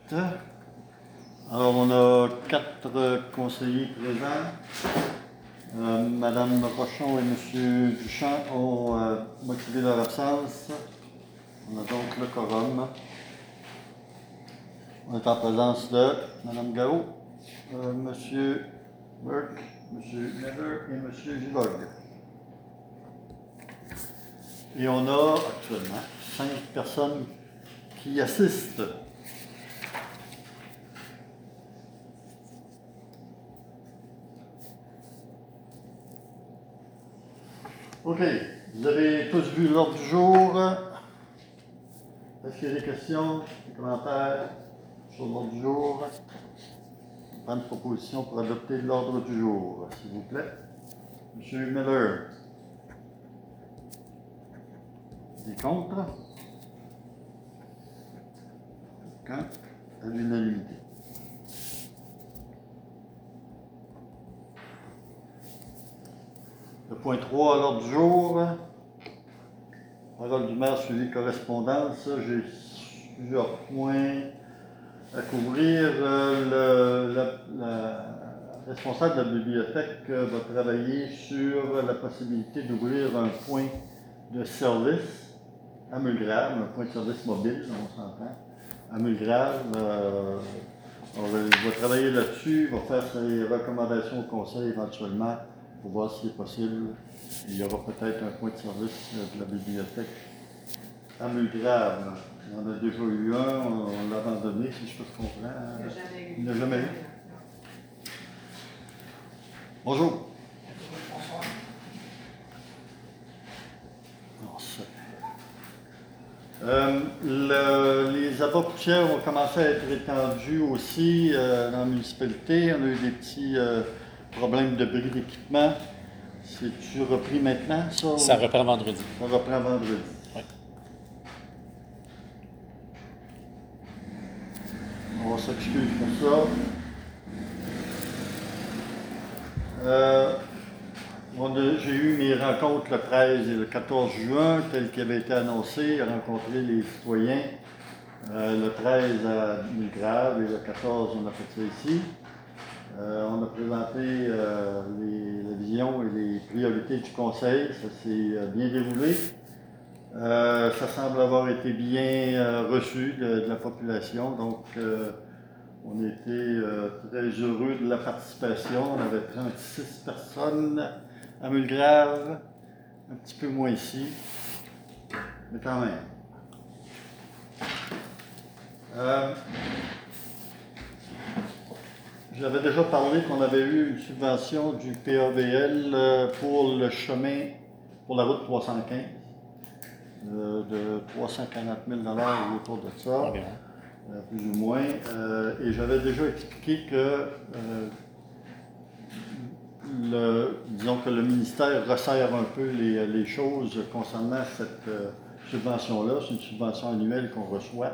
Alors, on a 4 conseillers présents. Madame Rochon et Monsieur Duchamp ont motivé leur absence. On a donc le quorum. On est en présence de Madame Gao, Monsieur Burke, Monsieur Miller et Monsieur Givog. Et on a actuellement 5 personnes qui assistent. OK. Vous avez tous vu l'ordre du jour. Est-ce qu'il y a des questions, des commentaires sur l'ordre du jour? On prend une proposition pour adopter l'ordre du jour, s'il vous plaît. Monsieur Miller. Des contre? Aucun. À l'unanimité. Le point 3 à l'ordre du jour. Parole du maire suivi correspondance. J'ai plusieurs points à couvrir. La responsable de la bibliothèque va travailler sur la possibilité d'ouvrir un point de service à Mulgrave, un point de service mobile, on s'entend, à Mulgrave. On va travailler là-dessus, va faire ses recommandations au conseil éventuellement pour voir si c'est possible. Il y aura peut-être un point de service de la bibliothèque à Mulgrave. Il y en a déjà eu un, on l'a abandonné, si je comprends. Il n'a jamais eu. Bonjour. Bonsoir. Les abords-poussières ont commencé à être étendus aussi dans la municipalité. On a eu des petits problèmes de bris d'équipement. C'est-tu repris maintenant, ça? Ça reprend vendredi. Ça reprend vendredi. Oui. On s'excuse pour ça. J'ai eu mes rencontres le 13 et le 14 juin, telles qui avaient été annoncées, rencontrer les citoyens. Le 13 à Mulgrave et le 14, on a fait ça ici. On a présenté la vision et les priorités du conseil. Ça s'est bien déroulé. Ça semble avoir été bien reçu de la population. Donc, on était très heureux de la participation. On avait 36 personnes à Mulgrave, un petit peu moins ici, mais quand même. J'avais déjà parlé qu'on avait eu une subvention du PAVL pour le chemin, pour la route 315, de 340 000 ou autour de ça, plus ou moins. Et j'avais déjà expliqué que, disons que le ministère resserre un peu les choses concernant cette subvention-là. C'est une subvention annuelle qu'on reçoit.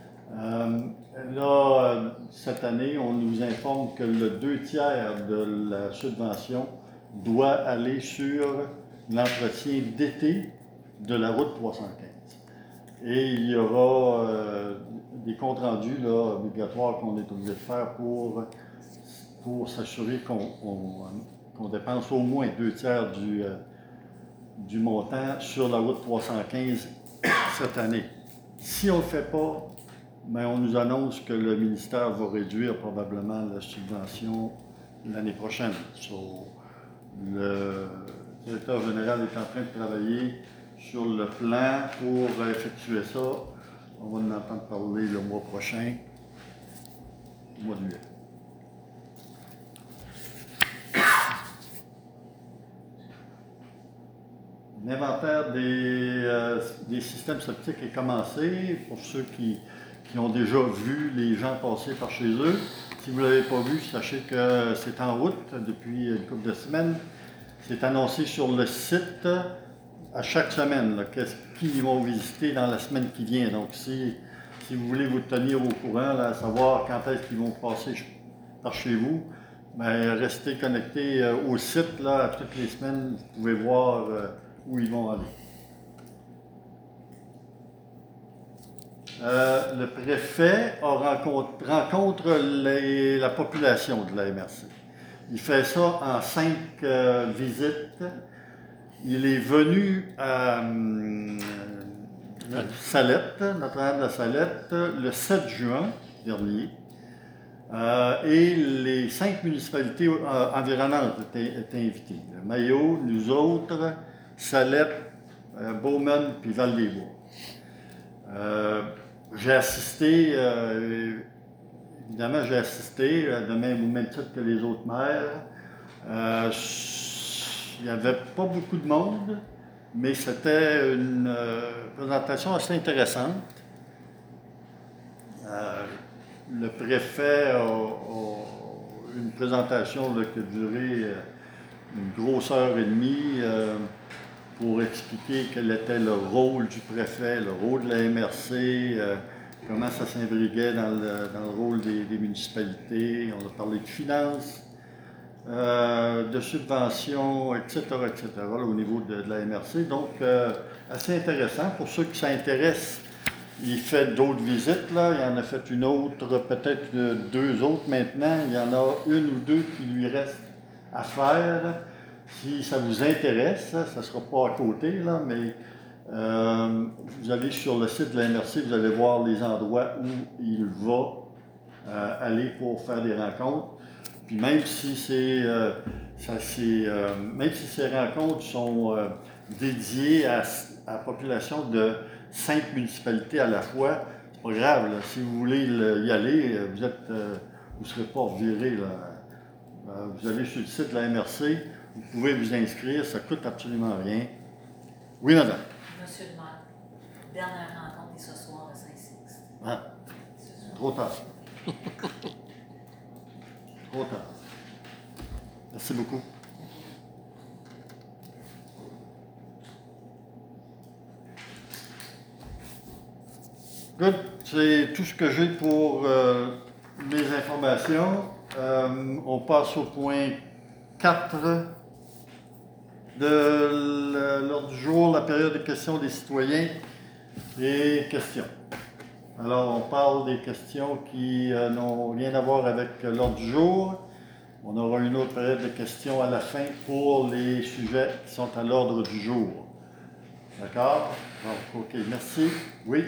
Cette année, on nous informe que le 2/3 de la subvention doit aller sur l'entretien d'été de la route 315. Et il y aura des comptes rendus obligatoires qu'on est obligé de faire pour s'assurer qu'on dépense au moins 2/3 du montant sur la route 315 cette année. Si on ne le fait pas, ben, on nous annonce que le ministère va réduire probablement la subvention l'année prochaine. Le directeur général est en train de travailler sur le plan pour effectuer ça. On va en entendre parler le mois prochain, au mois de juillet. L'inventaire des systèmes septiques est commencé. Pour ceux qui ont déjà vu les gens passer par chez eux. Si vous ne l'avez pas vu, sachez que c'est en route depuis une couple de semaines. C'est annoncé sur le site à chaque semaine, qui vont visiter dans la semaine qui vient. Donc, si vous voulez vous tenir au courant, là, à savoir quand est-ce qu'ils vont passer par chez vous, ben, restez connectés au site là, toutes les semaines. Vous pouvez voir où ils vont aller. Le préfet rencontre la population de la MRC. Il fait ça en 5 visites. Il est venu à Salette, Notre-Dame de la Salette, le 7 juin dernier. Et les 5 municipalités environnantes étaient invitées. Maillot, nous autres, Salette, Bowman puis Val-des-Bois. J'ai assisté, évidemment, de même au même titre que les autres maires. Il n'y avait pas beaucoup de monde, mais c'était une présentation assez intéressante. Le préfet a une présentation là, qui a duré une grosse heure et demie pour expliquer quel était le rôle du préfet, le rôle de la MRC, comment ça s'imbriquait dans le rôle des municipalités. On a parlé de finances, de subventions, etc., là, au niveau de la MRC. Donc, assez intéressant. Pour ceux qui s'intéressent, il fait d'autres visites. Là. Il en a fait une autre, peut-être 2 autres maintenant. Il y en a 1 ou 2 qui lui restent à faire. Si ça vous intéresse, ça ne sera pas à côté, là, mais vous allez sur le site de la MRC, vous allez voir les endroits où il va aller pour faire des rencontres. Puis même si même si ces rencontres sont dédiées à la population de 5 municipalités à la fois, c'est pas grave. Là. Si vous voulez y aller, vous ne serez pas reviré. Vous allez sur le site de la MRC, vous pouvez vous inscrire, ça ne coûte absolument rien. Oui, madame. Monsieur le maire, dernière rencontre est ce soir à Saint-Sixte. Ah, trop tard. Trop tard. Merci beaucoup. Good. C'est tout ce que j'ai pour mes informations. On passe au point 4 de l'ordre du jour, la période de questions des citoyens et questions. Alors, on parle des questions qui n'ont rien à voir avec l'ordre du jour. On aura une autre période de questions à la fin pour les sujets qui sont à l'ordre du jour. D'accord? Donc, OK, merci. Oui?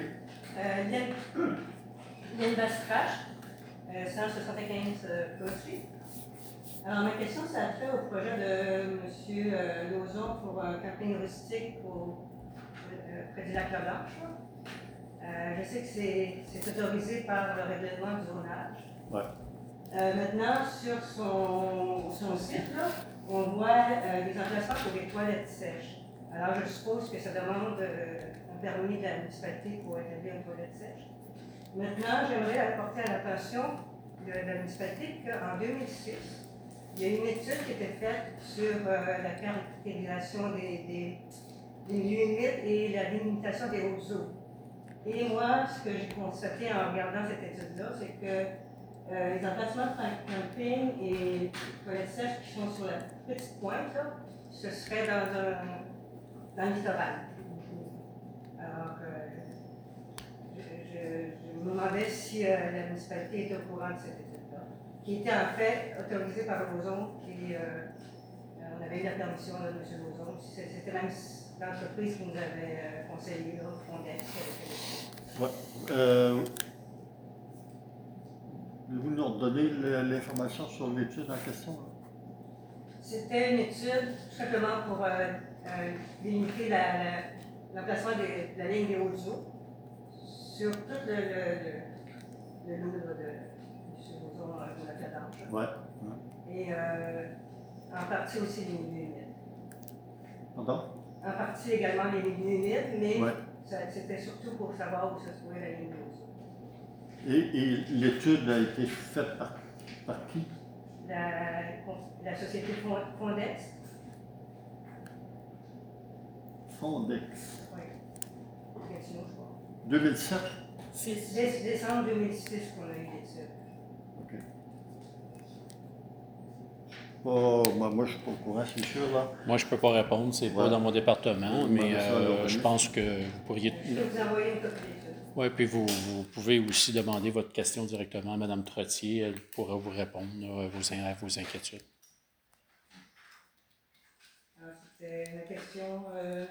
Yann Bastrache, 175 Clocher. Alors, ma question, ça a trait au projet de M. Lauzon pour un camping rustique près du lac La-Blanche. Je sais que c'est autorisé par le règlement du zonage. Ouais. Maintenant, sur son site, là, on voit des emplacements pour les toilettes sèches. Alors, je suppose que ça demande un permis de la municipalité pour établir une toilette sèche. Maintenant, j'aimerais apporter à l'attention de la municipalité qu'en 2006, il y a une étude qui était faite sur la caractérisation des milieux humides et la délimitation des hautes eaux. Et moi, ce que j'ai constaté en regardant cette étude-là, c'est que les emplacements de camping et toilettes sèches qui sont sur la petite pointe, là, ce serait dans le littoral. Alors, je me demandais si la municipalité était au courant de cette étude-là, qui était en fait autorisée par Lauzon, et on avait eu la permission de M. Lauzon. C'était même l'entreprise qui nous avait conseillé, Fondex. Ouais. Voulez-vous nous redonner l'information sur l'étude en question? C'était une étude tout simplement pour limiter l'emplacement de la ligne des hautes eaux sur tout le lot de la Cadange. Ouais. Et en partie aussi les milieux humides. Pardon? En partie également les milieux humides, mais ouais. C'était surtout pour savoir où se trouvait la ligne des hautes eaux. Et l'étude a été faite par qui? La société Fondex. Fondex. Oui. Gatineau, je crois. 2007? Décembre 2006 qu'on a eu l'étude. OK. Moi, je ne suis pas au courant, c'est sûr, là. Moi, je ne peux pas répondre, c'est pas dans mon département, mais je pense que vous pourriez... Je peux vous envoyer une copie d'étude. Oui, puis vous pouvez aussi demander votre question directement à Mme Trottier. Elle pourra vous répondre à vos inquiétudes. Alors, c'était ma question.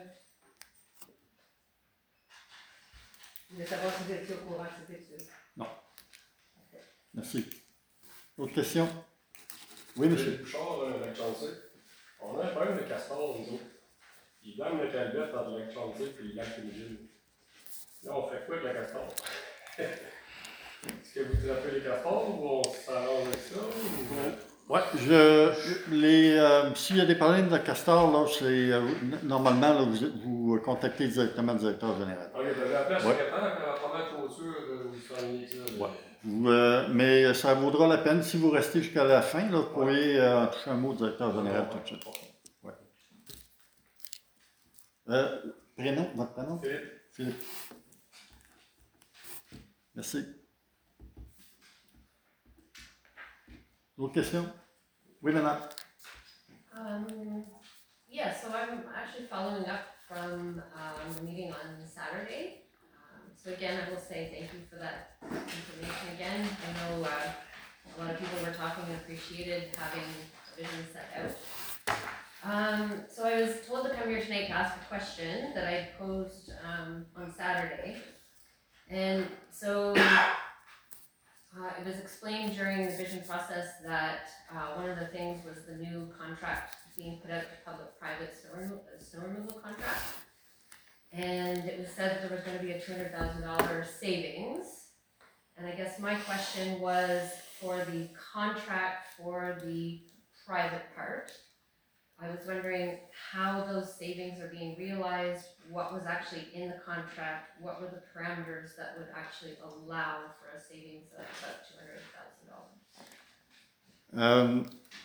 Je voulais savoir si vous étiez au courant de cette étude. Non. Merci. Autre question? Oui, monsieur. Bouchard, lac Chauncey. On a un problème de castor, nous autres. Ils blâment le calvette entre le lac Chauncey et le lac Témégine. Là, on fait quoi avec le castor? Est-ce que vous trappez les castors ou on s'arrange avec ça? Oui, s'il y a des problèmes de castor, là, normalement, là, vous contactez directement le directeur général. Ok, j'ai appelé à secrétaire pour la première clôture où ils sont mis ça. Mais ça vaudra la peine si vous restez jusqu'à la fin, là, vous pourriez toucher un mot au directeur général tout de suite. Ouais. Prénom, votre prénom? Philippe. Merci. D'autres questions? Oui, madame. Yeah, so I'm actually following up from the meeting on Saturday. So again, I will say thank you for that information again. I know a lot of people were talking and appreciated having a vision set out. So I was told to come here tonight to ask a question that I posed on Saturday. And so it was explained during the vision process that one of the things was the new contract being put out to public-private snow removal contract. And it was said that there was going to be a $200,000 savings. And I guess my question was for the contract for the private part. I was wondering how those savings are being realized, what was actually in the contract, what were the parameters that would actually allow for a savings of about $200,000?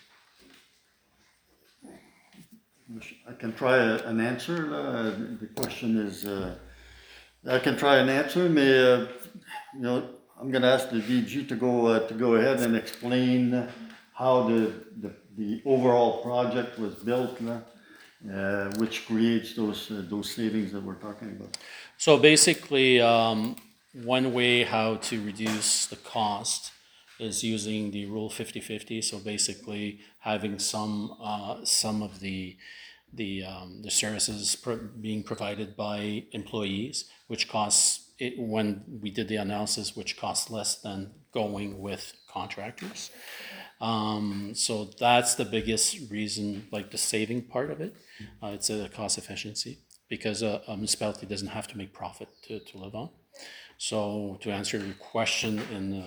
I can try an answer. The question is, I can try an answer, but I'm going to ask the DG to go ahead and explain how the overall project was built, which creates those savings that we're talking about. So basically, one way how to reduce the cost is using the rule 50-50. So basically, having some of the services being provided by employees, which costs when we did the analysis, which costs less than going with contractors. So that's the biggest reason, like the saving part of it. It's a cost efficiency because a municipality doesn't have to make profit to live on. So to answer your question in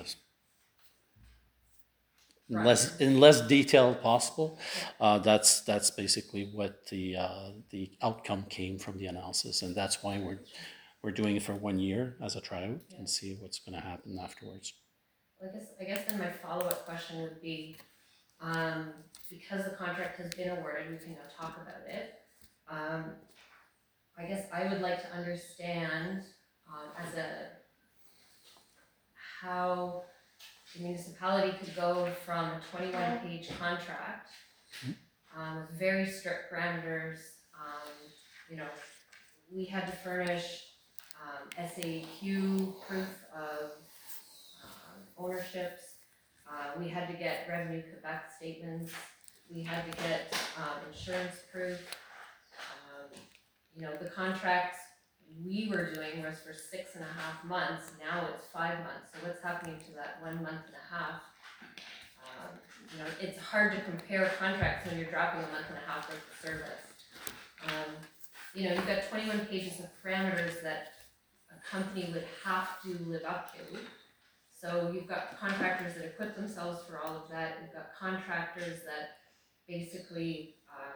less detail possible, that's basically what the outcome came from the analysis, and that's why we're doing it for 1 year as a tryout and see what's going to happen afterwards. I guess then my follow-up question would be, because the contract has been awarded, we can now talk about it. I guess I would like to understand how the municipality could go from a 21-page contract with very strict parameters. We had to furnish SAQ proof of ownerships. We had to get Revenue Quebec statements. We had to get insurance proof. The contracts we were doing was for 6.5 months. Now it's 5 months. So what's happening to that 1.5 months? It's hard to compare contracts when you're dropping 1.5 months worth of service. You've got 21 pages of parameters that a company would have to live up to. So you've got contractors that equip themselves for all of that. You've got contractors that basically,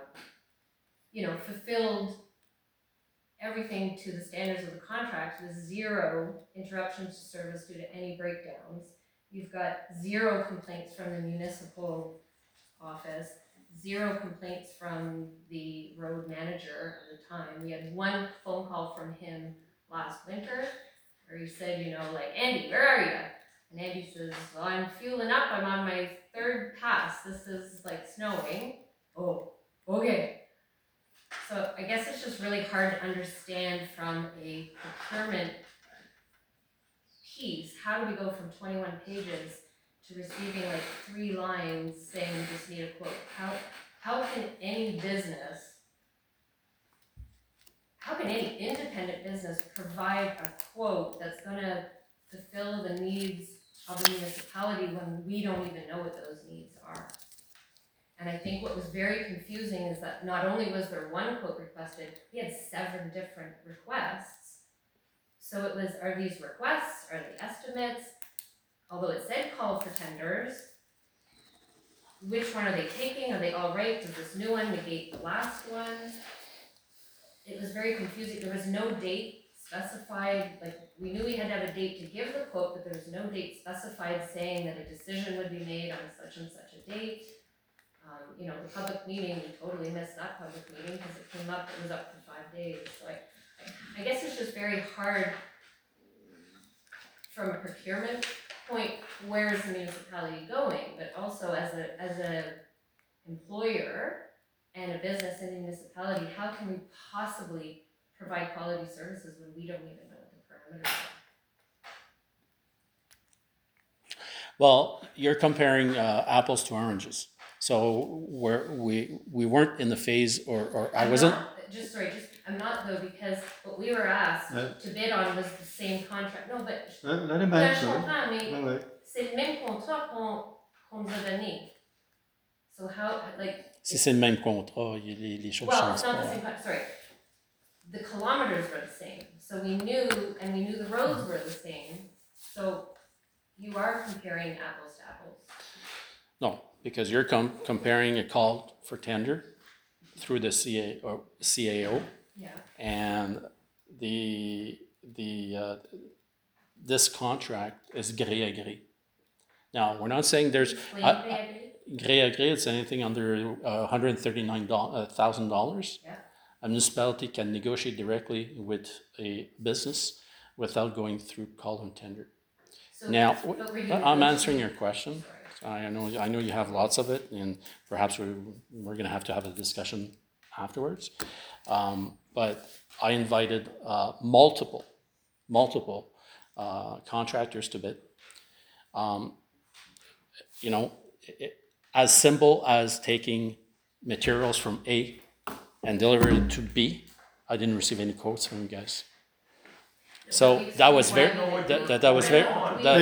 fulfilled everything to the standards of the contract with 0 interruptions to service due to any breakdowns. You've got 0 complaints from the municipal office, 0 complaints from the road manager at the time. We had 1 phone call from him last winter where he said, Andy, where are you? And Andy says, well, I'm fueling up. I'm on my 3rd pass. This is like snowing. Oh, okay. So I guess it's just really hard to understand from a procurement piece, how do we go from 21 pages to receiving like 3 lines saying we just need a quote? How can any independent business provide a quote that's gonna fulfill the needs of the municipality when we don't even know what those needs are? And I think what was very confusing is that not only was there one quote requested, we had 7 different requests. So it was, are these requests, are they estimates? Although it said call for tenders, which one are they taking? Are they all right? Does this new one negate the last one? It was very confusing. There was no date specified. Like, we knew we had to have a date to give the quote, but there was no date specified saying that a decision would be made on such and such a date. You know, the public meeting, we totally missed that public meeting because it came up, it was up for 5 days. So I guess it's just very hard from a procurement point, where is the municipality going? But also as a employer and a business in the municipality, how can we possibly provide quality services when we don't even know what the parameters are? Well, you're comparing apples to oranges. So we weren't in the phase, or I wasn't. I'm not though, because what we were asked to bid on was the same contract. No, but L'année ben, même, je ça. comprends, mais Ouais, ouais. c'est le même contrat qu'on nous a donné. So how, like... Si c'est le même contrat, les choses Well, changent it's not the pas. same, sorry. The kilometers were the same. So we knew the roads were the same. So you are comparing apples to apples. No, because you're comparing a call for tender through the CAO, Yeah. and this contract is gré à gré. Now, we're not saying there's Explain gré à gré. It's anything under $139,000. Yeah. A municipality can negotiate directly with a business without going through call and tender. So, Now, but were you I'm answering your negotiating- question. Sorry. I know you have lots of it, and perhaps we're going to have a discussion afterwards. But I invited multiple contractors to bid. You know, as simple as taking materials from A and delivering it to B. I didn't receive any quotes from you guys. So that was very that was very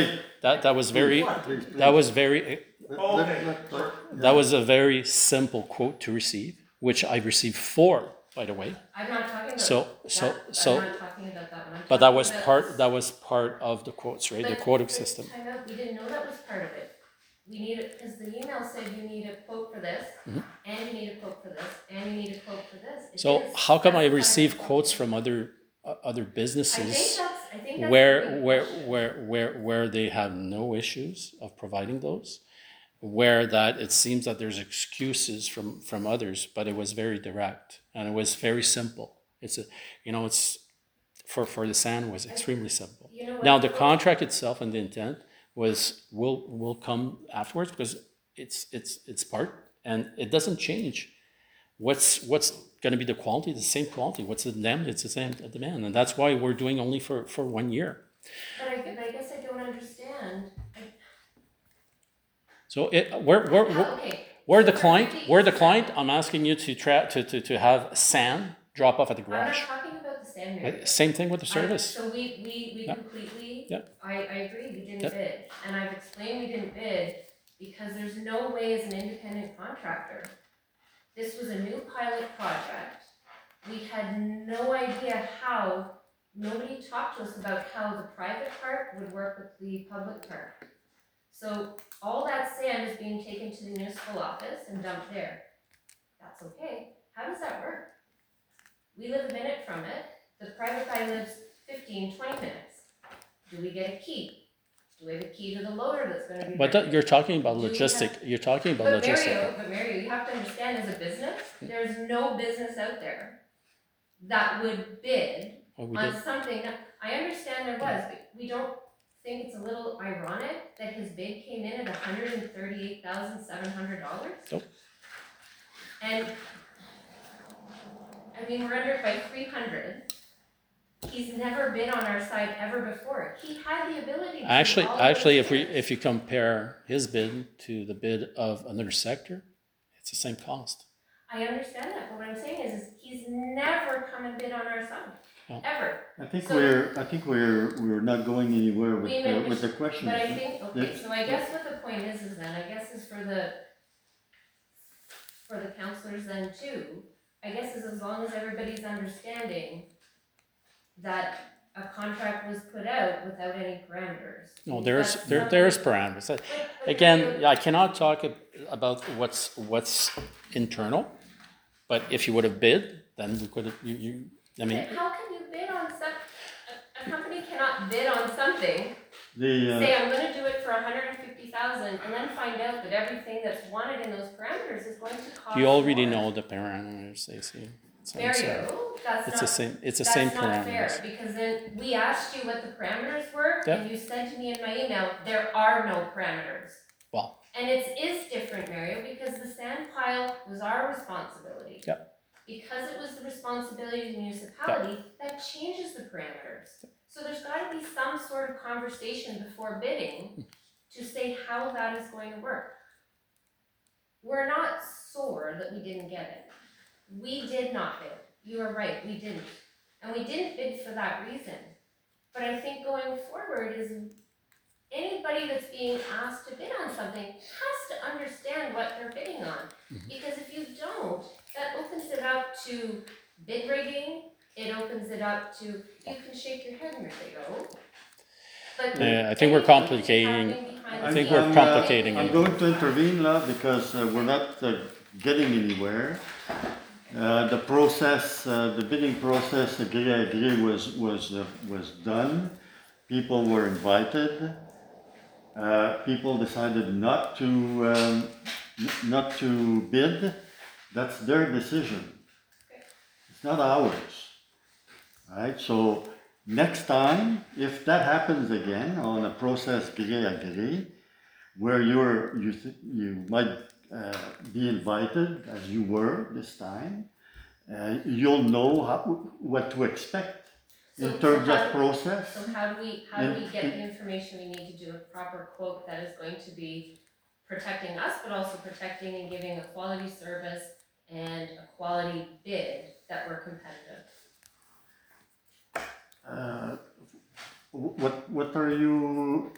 that was a very simple quote to receive, which I received 4, by the way. I'm not talking about So- that. so- I'm not talking about that one. I'm But that talking was about part of the quotes, right? The But- quoting but system. time out, we didn't know that was part of it. We need it, because the email said you need a quote for this, and you need a quote for this, and you need a quote for this. It So didn't how come I specify- receive quotes from other businesses I think that's where the big where question. where they have no issues of providing those, where that it seems that there's excuses from others, but it was very direct and it was very simple. It's for the sand was extremely simple. You know what? Now the contract itself and the intent will come afterwards, because it's part, and it doesn't change. What's going to be the quality? The same quality. What's the demand? It's the same demand, and that's why we're doing only for 1 year. But I guess I don't understand. So Okay. we're the So client. for We're the 50%, client. I'm asking you to have sand drop off at the I'm not garage. talking about the sand area. Same thing with the service. So we Yeah. completely, Yeah. I agree, we didn't Yeah. bid. And I've explained we didn't bid because there's no way as an independent contractor. This was a new pilot project. We had no idea how, nobody talked to us about how the private part would work with the public part. So all that sand is being taken to the municipal office and dumped there. That's okay. How does that work? We live a minute from it. The private guy lives 15, 20 minutes. Do we get a key? Do we have a key to the loader that's gonna be But there? you're talking about Do we logistic. have- You're talking about logistic. But Mario, you have to understand, as a business, there's no business out there that would bid What we on did. something that, I understand there was, but we don't think it's a little ironic that his bid came in at $138,700? Nope. And, I mean, we're under it by 300. He's never been on our side ever before. He had the ability to do Actually, all of actually, those if we things. if you compare his bid to the bid of another sector, it's the same cost. I understand that, but what I'm saying is he's never come and bid on our side, No. ever. I think So- we're not going anywhere with Wait a minute, with the question. But I think, okay, It's- so I guess what the point is then, I guess is for the counselors then too, I guess is as long as everybody's understanding that a contract was put out without any parameters. No, That's there's something- parameters. but Again, I cannot talk about what's internal, but if you would have bid, then we could have, I mean, How can you bid on a company cannot bid on something, The, say I'm gonna do it for $150,000 and then find out that everything that's wanted in those parameters is going to cost you already more. know the parameters, Stacey. So I'm sorry. Mario, that's It's not the same, it's the That's same not parameters. fair, because then we asked you what the parameters were, Yep. and you said to me in my email, there are no parameters. Well, And it is different, Mario, because the sand pile was our responsibility. Yep. Because it was the responsibility of the municipality, that changes the parameters. So there's gotta be some sort of conversation before bidding to say how that is going to work. We're not sore that we didn't get it. We did not bid. You are right, we didn't. And we didn't bid for that reason. But I think going forward is anybody that's being asked to bid on something has to understand what they're bidding on. Because if you don't, that opens it up to bid rigging, it opens it up to, you can shake your head, Mario. But Yeah, I think we're anything complicating- happening behind I the think scenes- we're complicating I'm it. going to intervene now because we're not getting anywhere. The process, the bidding process, agree was done. People were invited. People decided not to bid. That's their decision. It's not ours. Right? So next time, if that happens again on a process agree, where you might be invited, as you were this time, you'll know what to expect in So terms how of do- process. So how do we get the information we need to do a proper quote that is going to be protecting us, but also protecting and giving a quality service and a quality bid that we're competitive? What are you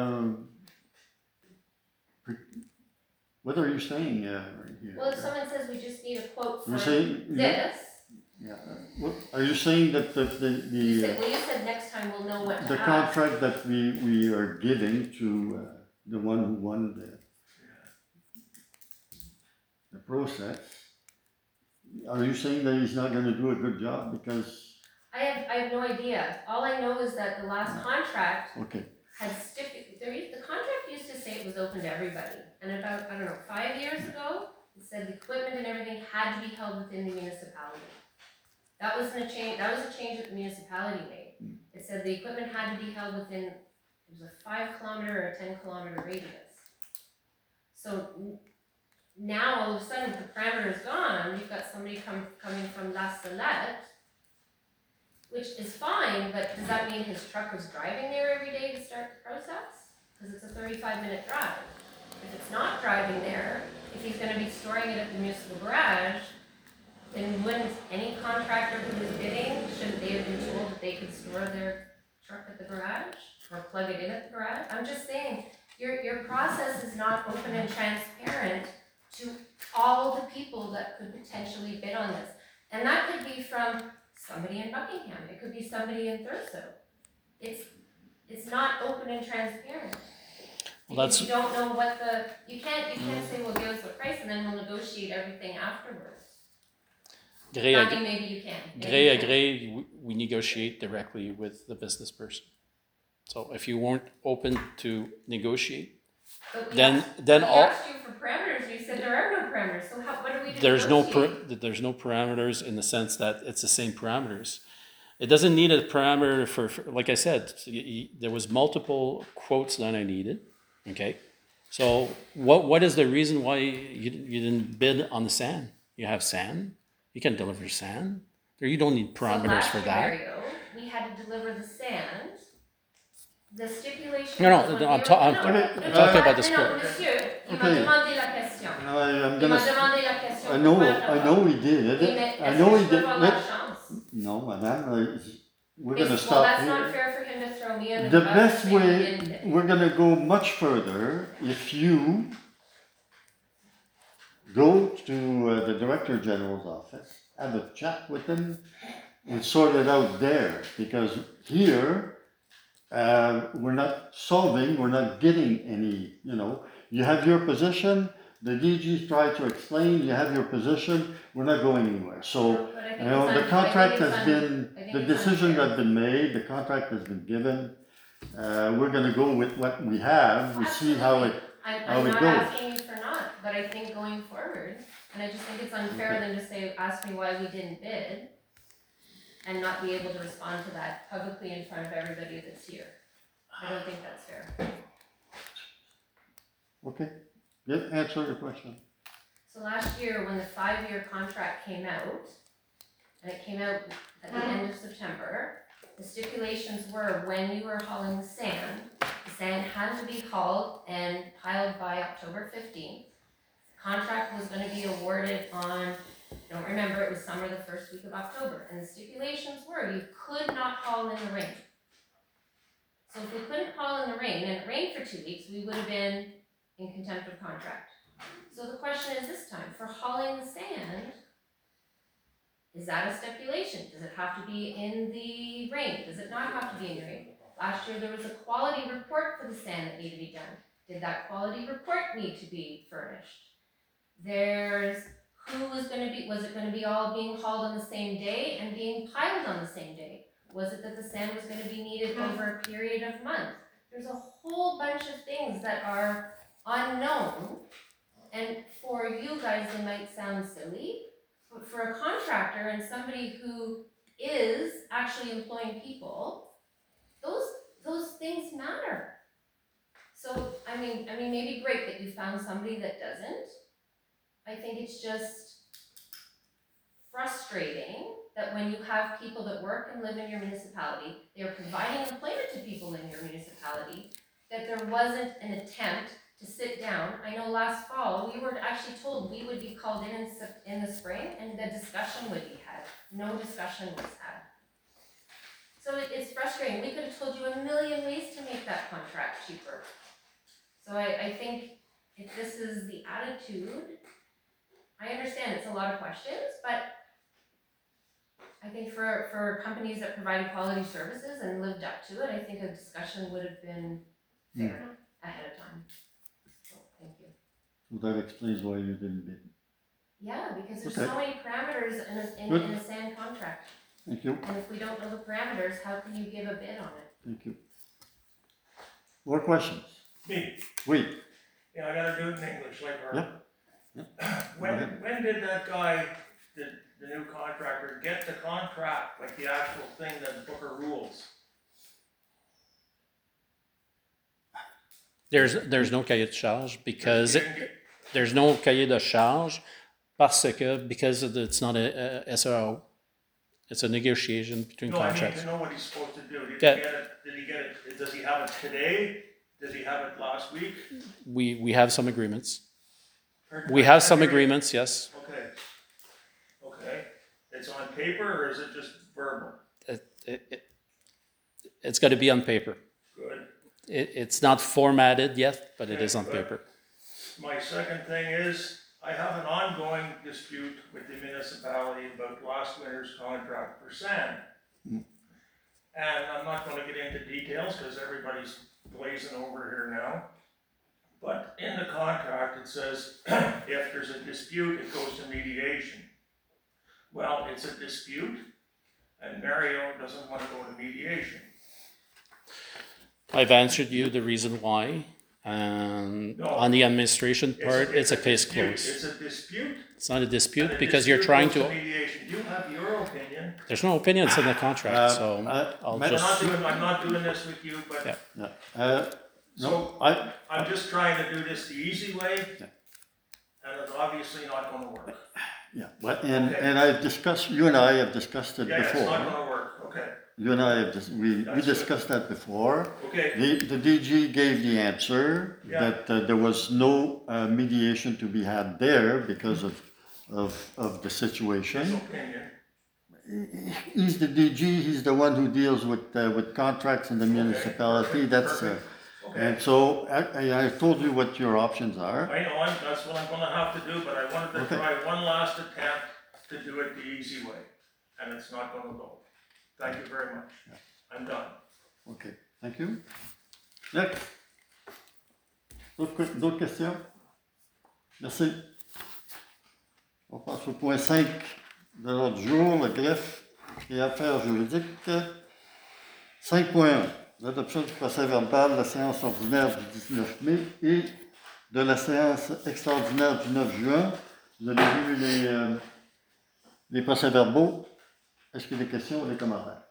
what are you saying here? Well, if someone says we just need a quote for You're saying this, yeah. What are you saying that you said next time we'll know what to the ask. contract that we are giving to the one who won the process? Are you saying that he's not going to do a good job because? I have no idea. All I know is that the last contract Okay. had the contract used to say it was open to everybody. And about, 5 years ago, it said the equipment and everything had to be held within the municipality. That was a change that the municipality made. It said the equipment had to be held within, it was a 5-kilometer or a 10-kilometer radius. So now all of a sudden the parameter's gone, you've got somebody coming from La Salette, which is fine, but does that mean his truck was driving there every day to start the process? Because it's a 35-minute drive. If it's not driving there, if he's gonna be storing it at the municipal garage, then wouldn't any contractor who was bidding, shouldn't they have been told that they could store their truck at the garage? Or plug it in at the garage? I'm just saying, your process is not open and transparent to all the people that could potentially bid on this. And that could be from somebody in Buckingham, it could be somebody in Thurso. It's not open and transparent. Well, Because you don't know what you can't say, well, give us the price and then we'll negotiate everything afterwards. Maybe you can. we negotiate directly with the business person. So if you weren't open to negotiate, But we then asked you for parameters, you said there are no parameters, so what are we to there's negotiate? there's no parameters in the sense that it's the same parameters. It doesn't need a parameter for like I said, there was multiple quotes that I needed. Okay, so what is the reason why you didn't bid on the sand? You have sand, you can deliver sand. You don't need parameters for that. We had had to deliver the sand, the stipulation. No, no, was when no, we I'm were- ta- I'm- no, I'm no, talking about the non, sport. monsieur, il m'a Okay. demandé la question. I'm Il m'a gonna, demandé la question. I know, pourquoi elle I n'a know pas. he did. Oui, mais I est-ce know que he je peux did. avoir la chance? No, madame, we're Mais, gonna well, stop that's not here. fair for him to throw me under The the bus best and say he way, didn't bid. we're gonna go much further if you go to the Director General's office, have a chat with him, and sort it out there. Because here, we're not solving, we're not getting any, you have your position, the DG's try to explain, you have your position, we're not going anywhere. So, But I think the it's contract I think has it's been, I think the it's decisions unfair. have been made, the contract has been given. We're gonna go with what we have, we see how it, I'm how it not goes. asking you for not, but I think going forward, and I just think it's unfair then to say, ask me why we didn't bid, and not be able to respond to that publicly in front of everybody that's here. I don't think that's fair. Okay, good, answer your question. So last year, when the 5-year contract came out, and it came out at the end of September, the stipulations were when you were hauling the sand had to be hauled and piled by October 15th. The contract was gonna be awarded on, don't remember, it was summer the first week of October, and the stipulations were you could not haul in the rain. So if we couldn't haul in the rain, and it rained for 2 weeks, we would have been in contempt of contract. So the question is this time, for hauling the sand, is that a stipulation? Does it have to be in the rain? Does it not have to be in the rain? Last year, there was a quality report for the sand that needed to be done. Did that quality report need to be furnished? There's who was it gonna be all being hauled on the same day and being piled on the same day? Was it that the sand was gonna be needed over a period of months? There's a whole bunch of things that are unknown, and for you guys, they might sound silly, but for a contractor and somebody who is actually employing people, those things matter. So, I mean, maybe great that you found somebody that doesn't. I think it's just frustrating that when you have people that work and live in your municipality, they're providing employment to people in your municipality, that there wasn't an attempt to sit down. I know last fall, we were actually told we would be called in the spring and the discussion would be had. No discussion was had. So it's frustrating. We could have told you a million ways to make that contract cheaper. So I think if this is the attitude, I understand it's a lot of questions, but I think for companies that provided quality services and lived up to it, I think a discussion would have been fair ahead of time. So, thank you. Well, that explains why you didn't bid. Yeah, because there's Okay. so many parameters in Good. a sand contract. Thank you, And if we don't know the parameters, how can you give a bid on it? thank you. More questions? Me, Wait, yeah, I gotta do it in English like her. Yeah. When did that guy, the new contractor, get the contract, like the actual thing that Booker rules? There's no cahier de charge because He didn't get- there's no cahier de charge because it's not a SRO. It's a negotiation between No, I mean contracts. to know what he's supposed to do. Did he Yeah. get it, does he have it today? Does he have it last week? We have some agreements. Or- We have some agreements, yes. Okay. Okay. It's on paper or is it just verbal? It's got to be on paper. Good. It's not formatted yet, but it is on Okay, paper. My second thing is, I have an ongoing dispute with the municipality about last winter's contract for sand. And I'm not gonna get into details, cause everybody's blazing over here now. But in the contract, it says, if there's a dispute, it goes to mediation. Well, it's a dispute, and Mario doesn't wanna go to mediation. I've answered you the reason why. And No. on the administration part, it's a case dispute. closed. It's a dispute. It's not a and dispute a because you're dispute trying goes to. mediation. You have your opinion. There's no opinions in the contract, so I'll ma- just. I'm not doing this with you, but Yeah. no, So- I, I'm just trying to do this the easy way, and it's obviously not gonna work. yeah, but, and Okay. I've discussed, you and I have discussed it Yeah, it's not before. gonna work, okay. you and I have we That's discussed that before. Okay, The DG gave the answer Yeah. that there was no mediation to be had there because of the his situation. opinion. He's the DG. He's the one who deals with contracts in the municipality. That's Perfect. Okay. and so I told you what your options are. I know, that's what I'm gonna have to do, but I wanted to Okay. try one last attempt to do it the easy way, and it's not gonna go. Thank you very much. I'm done. OK, thank you. Next. D'autres questions? Merci. On passe au point 5 de l'ordre du jour, le greffe et affaires juridiques. 5.1. L'adoption du procès verbal de la séance ordinaire du 19 mai et de la séance extraordinaire du 9 juin. Vous avez vu les procès-verbaux. Est-ce qu'il y a des questions ou des commentaires?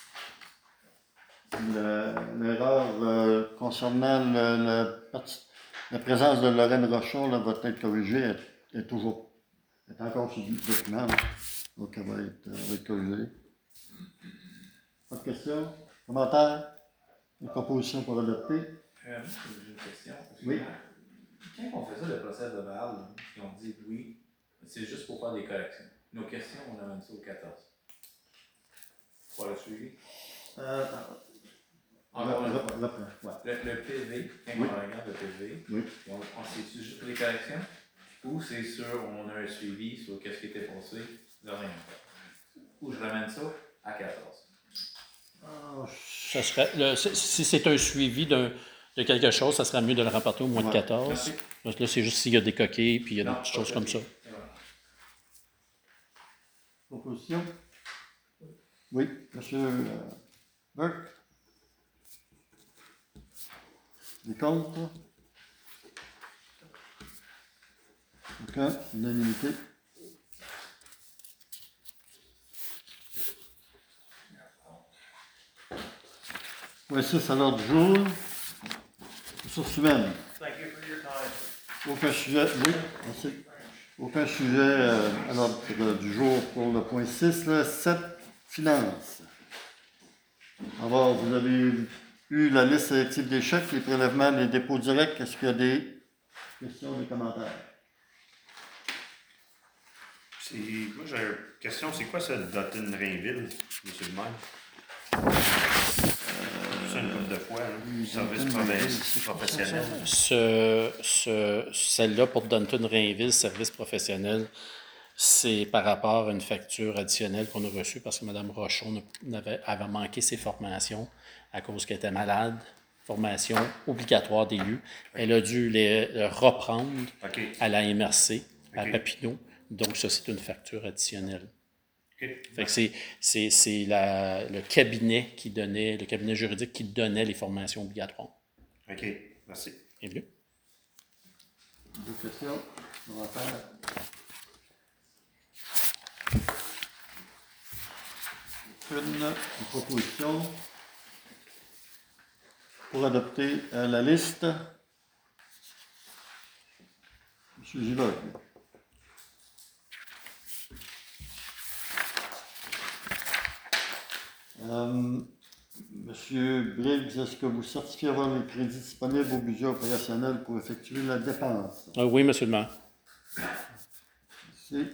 L'erreur concernant la présence de Lorraine Rochon là, va être corrigée, est encore sur le document, là. Donc elle va être corrigée. Pas de questions? Commentaires? Une proposition pour adopter? J'ai une question. Oui. Quand on faisait le procès de Val, et on dit oui, c'est juste pour faire des corrections. Nos questions, on amène ça au 14. Pour le suivi. Encore une fois. Le PV, quand Oui. on regarde le PV, Oui. on sait-tu juste pour les corrections? Ou c'est sûr, on a un suivi sur qu'est-ce qui était passé, de rien. Ou je ramène ça à 14. Ça serait, si c'est un suivi de quelque chose, ça serait mieux de le rapporter au mois de Ouais. 14. Merci. Donc là, c'est juste s'il y a des coquilles, puis il y a Non, des petites pas choses comme de ça. souci. Voilà. Proposition? Oui, monsieur Burke? Les contre? Aucun, unanimité. Point 6 à l'ordre du jour. Ressources humaines. Thank you for your time. Aucun sujet, oui, merci. Aucun sujet à l'ordre du jour pour le point 6, là, 7, finances. Alors, vous avez eu la liste sélective des chèques, les prélèvements, les dépôts directs. Est-ce qu'il y a des questions, des commentaires? Moi, j'ai une question. C'est quoi ça, Dutton-Rainville, monsieur le maire? C'est une couple de fois, hein? Service professionnel. Celle-là pour Dunton-Rainville, service professionnel, c'est par rapport à une facture additionnelle qu'on a reçue parce que Mme Rochon avait manqué ses formations à cause qu'elle était malade. Formation obligatoire d'élu. Elle a dû les reprendre à la MRC, à Papineau. Donc, ça, c'est une facture additionnelle. Fait que c'est le cabinet le cabinet juridique qui donnait les formations obligatoires. OK, merci. Bienvenue. D'autres questions? Commentaires? Une proposition pour adopter la liste. Monsieur Gillot. Monsieur Briggs, est-ce que vous certifiez avoir les crédits disponibles au budget opérationnel pour effectuer la dépense? Oui, monsieur le maire. Merci.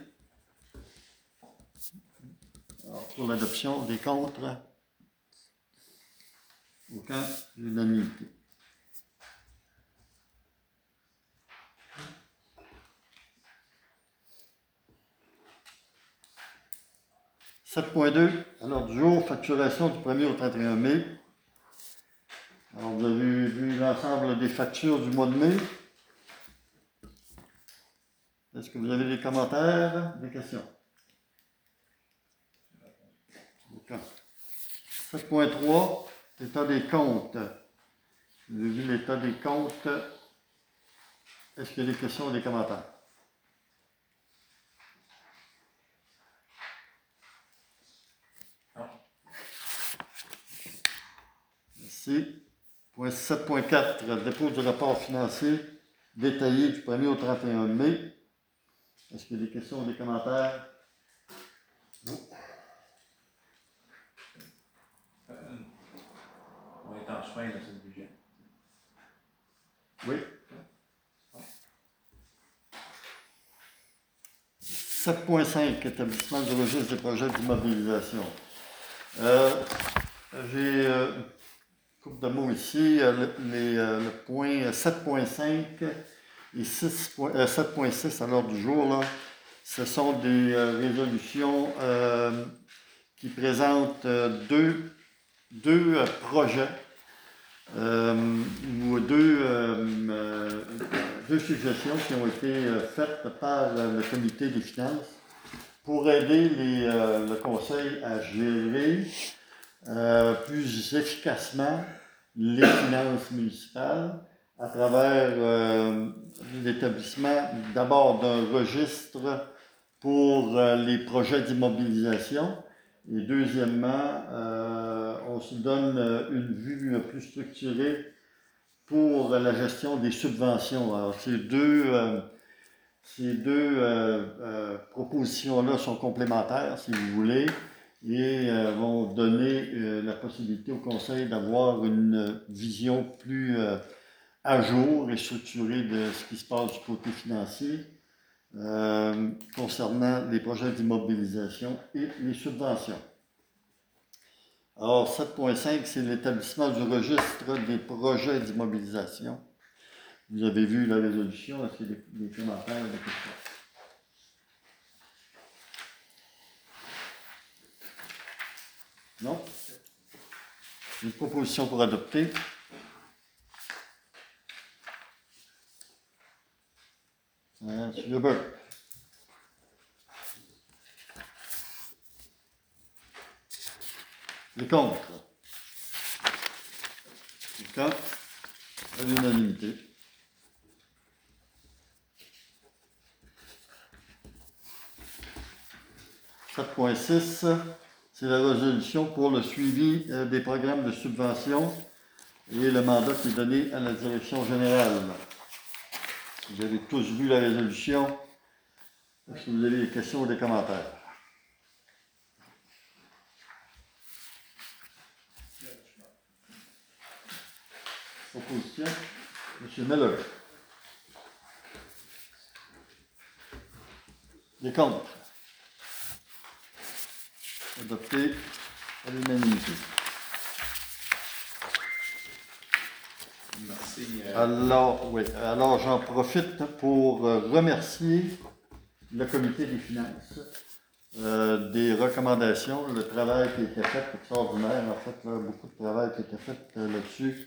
Alors, pour l'adoption des contre, aucun, l'unanimité. « 7.2, à l'ordre du jour, facturation du 1er au 31 mai. Alors, vous avez vu l'ensemble des factures du mois de mai. Est-ce que vous avez des commentaires, des questions? Aucun. 7.3, l'état des comptes. Vous avez vu l'état des comptes. Est-ce qu'il y a des questions ou des commentaires? Merci. Point 7.4, dépôt du rapport financier détaillé du 1er au 31 mai. Est-ce qu'il y a des questions ou des commentaires? Non. en chemin, là, c'est le budget. Oui. 7.5, établissement du registre des projets d'immobilisation. J'ai une couple de mots ici. Le point 7.5 et 7.6 à l'ordre du jour, là, ce sont des résolutions qui présentent deux projets ou deux suggestions qui ont été faites par le comité des finances pour aider le conseil à gérer plus efficacement les finances municipales à travers l'établissement d'abord d'un registre pour les projets d'immobilisation et deuxièmement, on se donne une vue plus structurée pour la gestion des subventions. Alors, ces deux propositions-là sont complémentaires, si vous voulez, et vont donner la possibilité au Conseil d'avoir une vision plus à jour et structurée de ce qui se passe du côté financier concernant les projets d'immobilisation et les subventions. Alors, 7.5, c'est l'établissement du registre des projets d'immobilisation. Vous avez vu la résolution, est-ce qu'il y a des commentaires, des questions? Non? Une proposition pour adopter. Monsieur Lebeuf. Les contre. Les contre. À l'unanimité. « 7.6, c'est la résolution pour le suivi des programmes de subvention et le mandat qui est donné à la direction générale. Vous avez tous vu la résolution. Est-ce que vous avez des questions ou des commentaires? Opposition. M. Miller. Les contre. Adopté à l'unanimité. Merci. Alors j'en profite pour remercier le comité des finances des recommandations, le travail qui a été fait, extraordinaire en fait, là, beaucoup de travail qui a été fait là-dessus.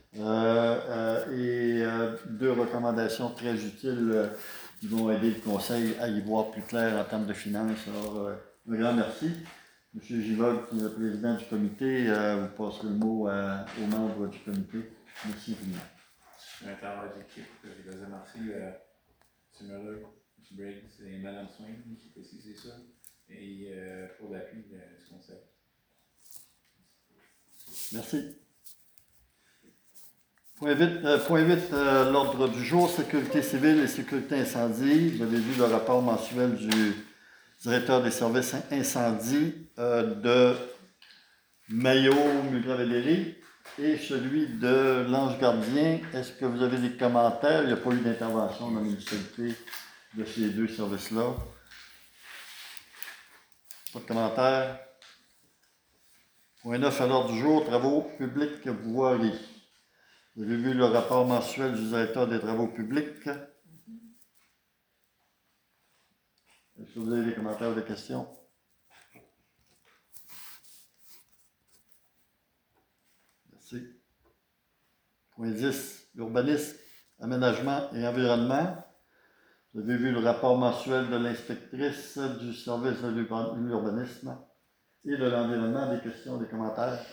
Et deux recommandations très utiles qui vont aider le conseil à y voir plus clair en termes de finances. Alors, un grand merci. M. Givol, qui est le président du comité, vous passerez le mot aux membres du comité. Merci infiniment. Je suis un travail d'équipe, je les remercie, M. Muller, M. Briggs et Mme Swain, qui est ici, c'est sûr, et pour l'appui du conseil. Merci. Point 8, l'ordre du jour, sécurité civile et sécurité incendie. Vous avez vu le rapport mensuel du directeur des services incendie de Mayo-Mugravederi et celui de l'Ange Gardien. Est-ce que vous avez des commentaires? Il n'y a pas eu d'intervention dans la municipalité de ces deux services-là. Pas de commentaires. Point 9 à l'ordre du jour, travaux publics voiries. Vous avez vu le rapport mensuel du directeur des travaux publics. Est-ce que vous avez des commentaires ou des questions? Merci. Point 10, l'urbanisme, aménagement et environnement. Vous avez vu le rapport mensuel de l'inspectrice du service de l'urbanisme et de l'environnement. Des questions, des commentaires?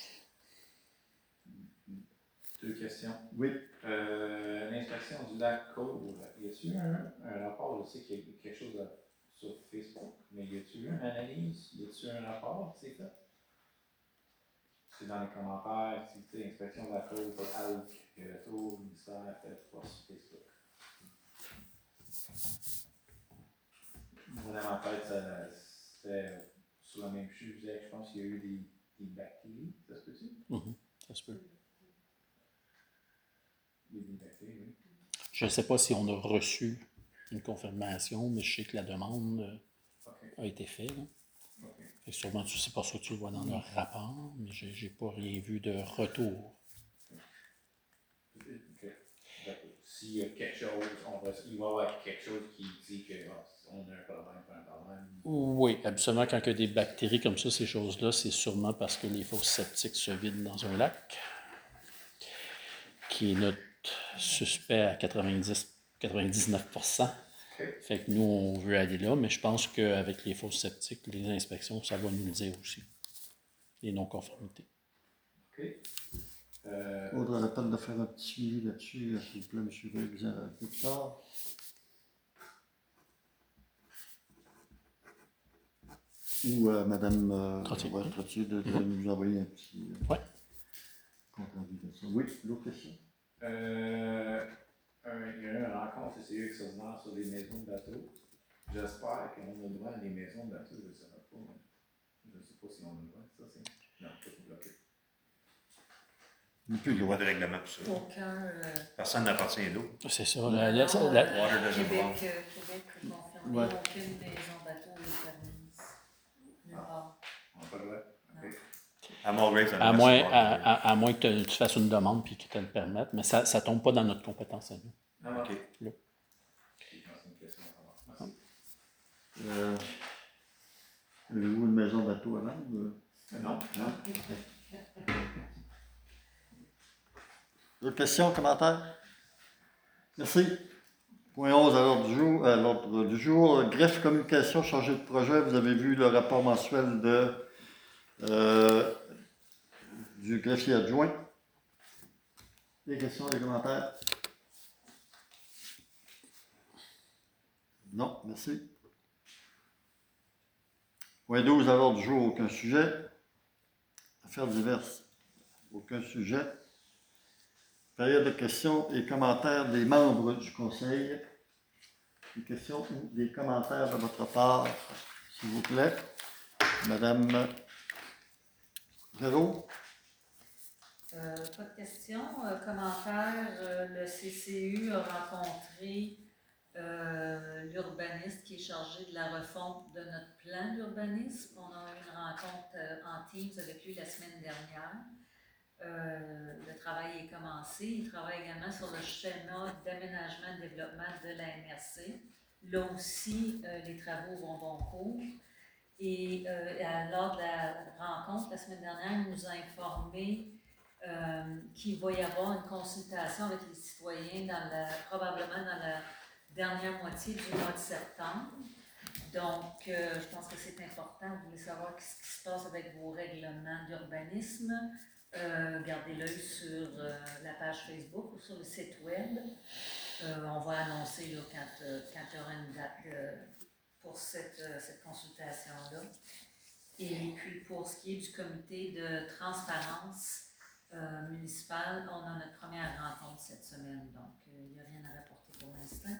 Deux questions. Oui. L'inspection du lac Cove, y a-t-il un rapport? Je sais qu'il y a quelque chose sur Facebook, mais y a-t-il une analyse? Y a-t-il un rapport qui s'est fait? C'est dans les commentaires, activité, inspection de la Cove, ALC, retour, ministère, fait pas sur Facebook. Moi, dans ma tête, c'était sur la même sujet, je pense qu'il y a eu des bactéries, ça se peut-tu? Ça se peut. Je ne sais pas si on a reçu une confirmation, mais je sais que la demande a été faite. Là. Et sûrement, c'est pas ça que tu le vois dans leur rapport, mais j'ai pas rien vu de retour. Ok. D'accord. S'il y a quelque chose, il va y avoir quelque chose qui dit qu'on a un problème, pas un problème. Oui, absolument, quand il y a des bactéries comme ça, ces choses-là, c'est sûrement parce que les fosses septiques se vident dans un lac, qui est notre suspect à 99%. Fait que nous, on veut aller là, mais je pense qu'avec les fosses septiques, les inspections, ça va nous le dire aussi. Les non-conformités. OK. Faudra la peine de faire un petit suivi là-dessus, s'il vous plaît, M. Riggs, un peu plus tard. Ou Mme Trottier de nous envoyer un petit compte rendu de ça. Oui, l'autre question. Il y a eu une rencontre CCU extraordinaire sur les maisons de bateaux. J'espère qu'on a le droit à des maisons de bateaux, je ne sais pas. Je ne sais pas si on a le droit. Ça, c'est. Non, c'est bloqué. Il n'y a plus Il le n'y a droit. pas de règlement pour ça. Aucun Personne n'appartient à l'eau. C'est ça. Water doesn't belong. Québec confirmé, Ouais. aucune maison bateau n'est permise. Nulle part. On n'a pas le droit. OK. À Mulgrave, ça À moins que tu fasses une demande et qu'ils te le permettent, mais ça ne tombe pas dans notre compétence à nous. Ah, OK. Là. C'est une question à savoir. Merci. Avez-vous une maison bateau à vendre? Non. D'autres questions, commentaires? Merci. Point 11 à l'ordre du jour. Greffe communication, chargé de projet. Vous avez vu le rapport mensuel du greffier adjoint. Des questions, des commentaires? Non, merci. Point 12 à l'ordre du jour, aucun sujet. Affaires diverses, aucun sujet. Période de questions et commentaires des membres du conseil. Des questions ou des commentaires de votre part, s'il vous plaît. Madame Véro? Pas de questions. Commentaire, le CCU a rencontré l'urbaniste qui est chargé de la refonte de notre plan d'urbanisme. On a eu une rencontre en Teams avec lui la semaine dernière. Le travail est commencé. Il travaille également sur le schéma d'aménagement et de développement de la MRC. Là aussi, les travaux vont bon cours. Et lors de la rencontre la semaine dernière, il nous a informé qu'il va y avoir une consultation avec les citoyens probablement dans la dernière moitié du mois de septembre. Donc, je pense que c'est important. Vous voulez savoir ce qui se passe avec vos règlements d'urbanisme. Gardez l'œil sur la page Facebook ou sur le site web. On va annoncer là, quand il y aura une date pour cette consultation-là. Et puis, pour ce qui est du comité de transparence municipale, on a notre première rencontre cette semaine. Donc, il n'y a rien à rapporter pour l'instant.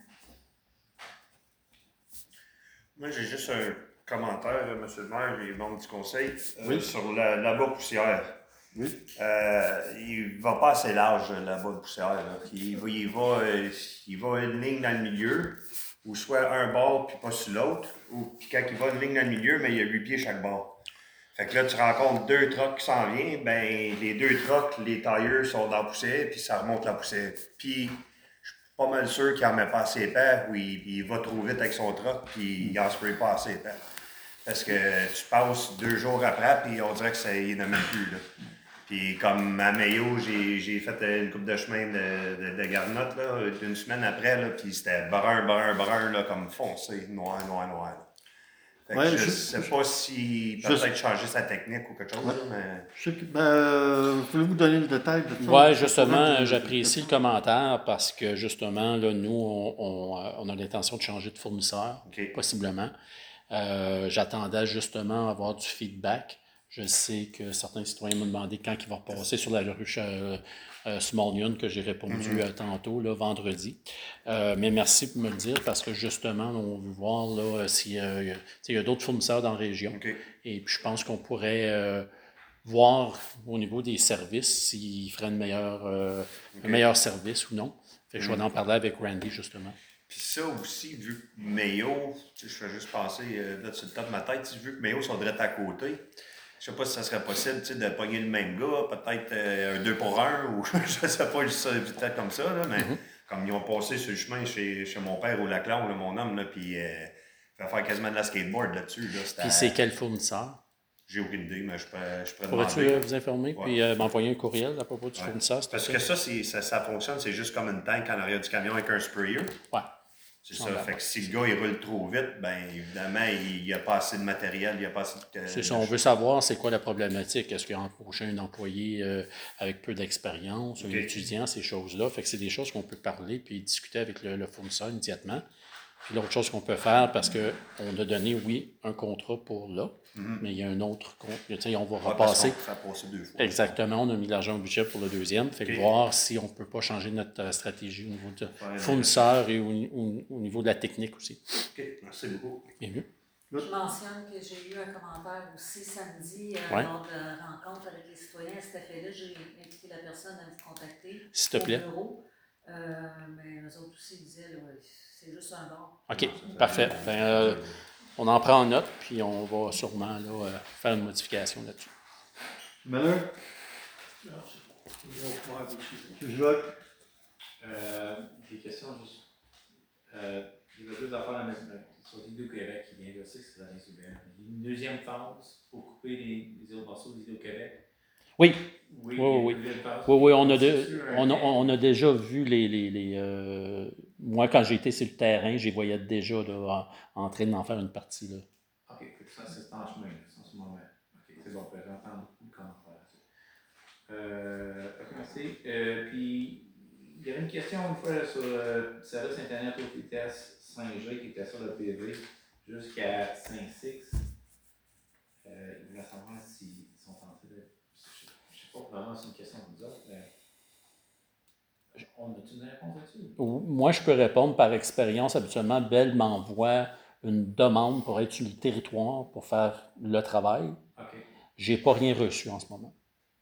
Moi, j'ai juste un commentaire, M. le maire et les membres du conseil, sur la bas poussière. Oui. Il va pas assez large, la bas poussière. Là. Il va une ligne dans le milieu, ou soit un bord puis pas sur l'autre, ou puis quand il va une ligne dans le milieu, mais il y a 8 pieds chaque bord. Fait que là, tu rencontres 2 trucks qui s'en viennent, ben les 2 trucks, les tailleurs sont dans la poussière, puis ça remonte la poussière. Puis, je suis pas mal sûr qu'il en met pas assez épais, ou il va trop vite avec son truck, puis il en spray pas assez épais. Parce que tu passes 2 jours après, puis on dirait que ça y est même plus, là. Puis comme à Mayo, j'ai fait une coupe de chemin de garnotte, là, une semaine après, là, puis c'était brun, là, comme foncé, noir. Là. Fait que je sais pas si peut-être changer sa technique ou quelque chose, là, mais... Voulez-vous donner le détail de ça? Oui, justement, j'apprécie le commentaire parce que justement, là, nous, on a l'intention de changer de fournisseur, possiblement. J'attendais justement à avoir du feedback. Je sais que certains citoyens m'ont demandé quand il va repasser sur la ruche Small Union, que j'ai répondu tantôt, là, vendredi. Mais merci pour me le dire parce que justement, on veut voir là, s'il y a d'autres fournisseurs dans la région. Et puis je pense qu'on pourrait voir au niveau des services s'ils feraient un meilleur service ou non. Fait que je vais en parler avec Randy, justement. Puis ça aussi, vu que Mayo, je fais juste passer là sur le top de ma tête, vu que Mayo sont direct à côté, je sais pas si ça serait possible de pogner le même gars, peut-être un 2 pour 1 ou je sais pas, juste ça comme ça, là, mais comme ils ont passé sur le chemin chez mon père au Laclan, là, mon homme, là, puis fait faire quasiment de la skateboard là-dessus. Là, Puis c'est quel fournisseur? J'ai aucune idée, mais je pourrais Pourrais-tu demander. vous informer, Ouais. puis m'envoyer un courriel à propos du fournisseur? s'il te Parce plaît? que ça fonctionne, c'est juste comme une tank en arrière du camion avec un sprayer. Ouais. C'est ça. Fait que si le gars il roule trop vite, ben évidemment, il n'y a pas assez de matériel, il n'y a pas assez de. C'est ça, on veut savoir c'est quoi la problématique. Est-ce qu'il a embauché un employé avec peu d'expérience, un étudiant, ces choses-là. Fait que c'est des choses qu'on peut parler puis discuter avec le fournisseur immédiatement. Puis l'autre chose qu'on peut faire, parce qu'on a donné, oui, un contrat pour là, mais il y a un autre contrat. On va repasser. Ça a passé 2 fois. Exactement, on a mis l'argent au budget pour le deuxième. Fait que voir si on ne peut pas changer notre stratégie au niveau de fournisseur et au niveau de la technique aussi. OK, merci beaucoup. Bien vu. Je mentionne que j'ai eu un commentaire aussi samedi lors de rencontre avec les citoyens à cet effet-là. J'ai invité la personne à vous contacter S'il te plaît. au bureau. Mais eux autres aussi disaient, là, c'est juste un bar. OK, parfait. On en prend en note, puis on va sûrement là, faire une modification là-dessus. Miller? Tu veux? Des questions juste. Il y a deux affaires à mettre sur l'Hydro-Québec qui vient de ça, c'est l'année suivante. Il y a une deuxième phase pour couper les autres morceaux d'Hydro-Québec. Oui. Oui, Oui. Une phase. Oui, on a déjà vu moi, quand j'étais sur le terrain, je les voyais déjà là, en train d'en faire une partie. Là. OK, ça c'est en chemin, en ce moment. OK, c'est bon, j'entends beaucoup de commentaires là-dessus. OK, merci. Puis, il y avait une question une fois sur le service Internet haute vitesse 5G qui était sur le PV jusqu'à 5.6. Il voulait savoir s'ils sont en train de. Je ne sais pas vraiment si c'est une question pour vous autres, mais. On a-tu une réponse là-dessus? Moi, je peux répondre par expérience. Habituellement, Bell m'envoie une demande pour être sur le territoire pour faire le travail. OK. Je n'ai pas rien reçu en ce moment.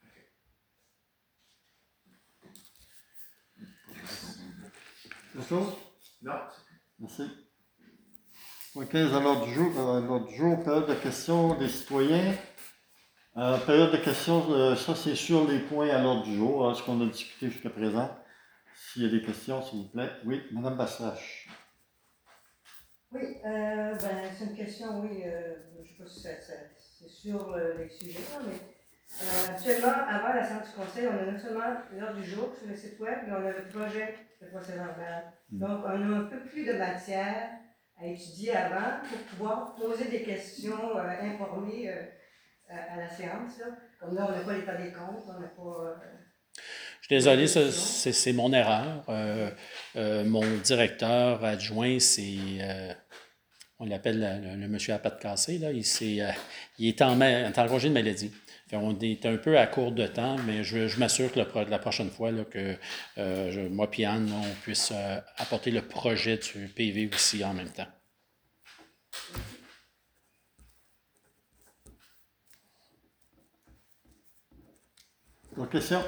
Autre chose? Non. Merci. Point 15 à l'ordre du jour, période de questions des citoyens. Période de questions, ça c'est sur les points à l'ordre du jour, ce qu'on a discuté jusqu'à présent. S'il y a des questions, s'il vous plaît. Oui, Mme Baslache. Oui, c'est une question, oui, je ne sais pas si c'est sur les sujets, mais actuellement, avant la séance du conseil, on a non seulement l'ordre du jour sur le site web, mais on a le projet de procès-verbal. Donc, on a un peu plus de matière à étudier avant pour pouvoir poser des questions informées à la séance. Là. Comme là, on n'a pas l'état des comptes, on n'a pas... Je suis désolé, c'est mon erreur. Mon directeur adjoint, on l'appelle le monsieur à pattes cassées, là. Il est en congé de maladie. On est un peu à court de temps, mais je m'assure que la prochaine fois, là, que moi et Anne, là, on puisse apporter le projet du PV aussi en même temps. D'autres questions?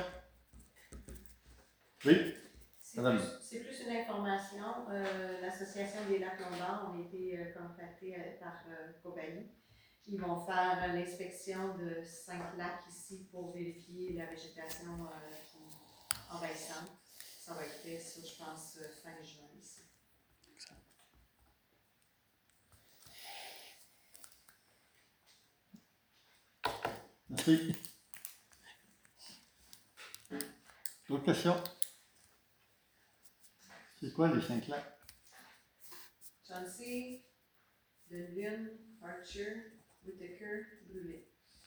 Oui, madame. C'est plus une information. L'Association des lacs lombards ont été contactés par Cobali. Ils vont faire l'inspection de 5 lacs ici pour vérifier la végétation envahissante. Ça va être fait, ça, je pense, fin juin ici. Merci. D'autres questions? C'est quoi les 5 lacs? Chauncey, De Lune, Archer, Whitaker, Bleulet.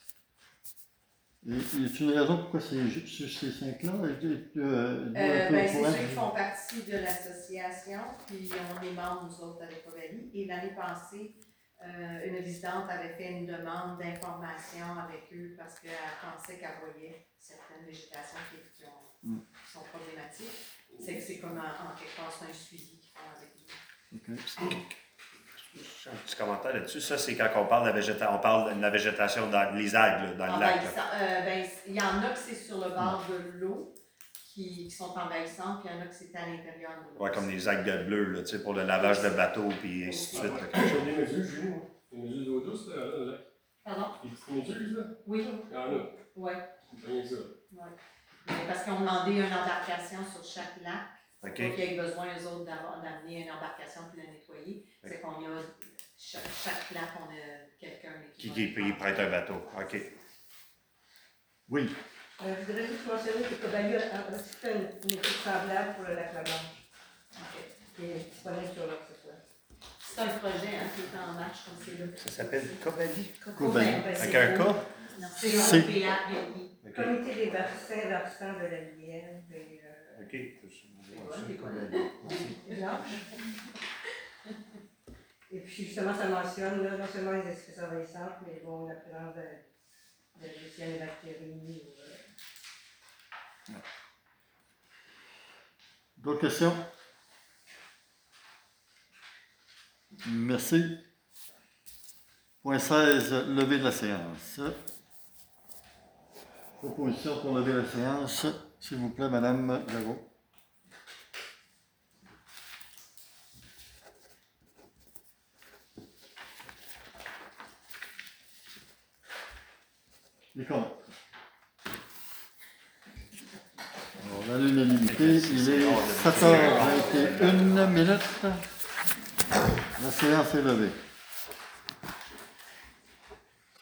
Y a-t-il une raison pourquoi c'est sur ces 5-là? C'est ceux qui font partie de l'association, puis on est membres, nous autres, avec Cobali. Et l'année passée, une visitante avait fait une demande d'information avec eux parce qu'elle pensait qu'elle voyait certaines végétations qui sont problématiques. C'est comme en quelque part, c'est un suivi qu'ils font avec nous. OK. Un petit commentaire là-dessus. Ça, c'est quand on parle de la végétation, on parle de la végétation dans les algues, là, dans le lac. Il y en a que c'est sur le bord de l'eau qui sont envahissantes, puis il y en a qui c'est à l'intérieur de l'eau. Ouais, comme les algues bleues, là, tu sais, pour le lavage de bateau, puis ainsi de suite. là. J'ai des méduses, Julie, moi. Des méduses d'eau douce, là. Pardon? Des petites méduses, là. Oui, Il y en a. ouais. Rien que ça. Mais parce qu'on demandait une embarcation sur chaque lac. OK? Donc, il y a eu besoin, eux autres, d'amener une embarcation puis de la nettoyer. C'est qu'on y a, chaque lac, on a quelqu'un Qui prête un bateau. OK. Oui. Je voudrais juste mentionner que Cobali a aussi fait une étude semblable pour le lac La Blanche, qui est disponible sur leur site web. C'est un projet qui est en marche, comme c'est là. Ça s'appelle Cobali. Cobali. Avec un K? Non, C'est- c'est COPALI. OK. Comité des vaccins versant de la Lièvre et OK. Blanche. Et puis justement, ça mentionne là, non seulement les espèces envahissantes, mais bon, la présence de cyanobactéries. D'autres questions? Merci. Point 16, lever de la séance. Proposition pour lever la séance. S'il vous plaît, Madame Jarreau. Les comptes. Alors, à l'unanimité, il est 7h21 minutes. La séance est levée.